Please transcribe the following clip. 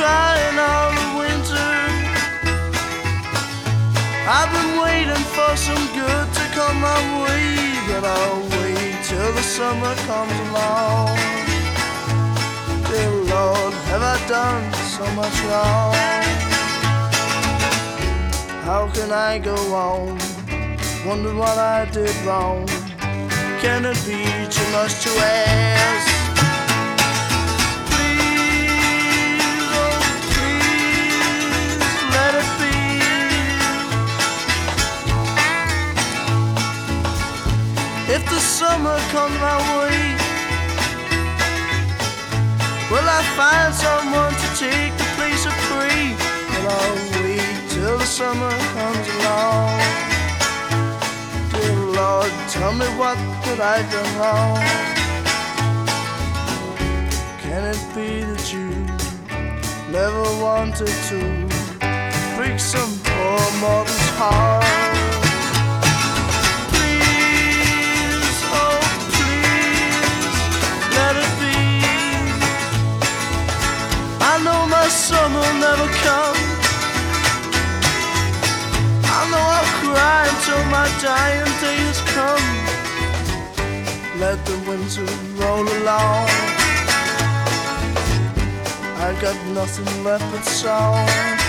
crying all the winter. I've been waiting for some good to come my way, but I'll wait till the summer comes along. Dear Lord, have I done so much wrong? How can I go on? Wonder what I did wrong. Can it be too much to ask? Please, oh please, let it be. If the summer comes my way, will I find someone to take the place of free? But I'll wait till the summer comes along. Dear Lord, tell me what that I've done wrong. Can it be that you never wanted to break some poor mortal's heart? Please, oh please, let it be. I know my summer will never come. I know I'll cry until my dying day has come. Let the winter roll along. I got nothing left but song.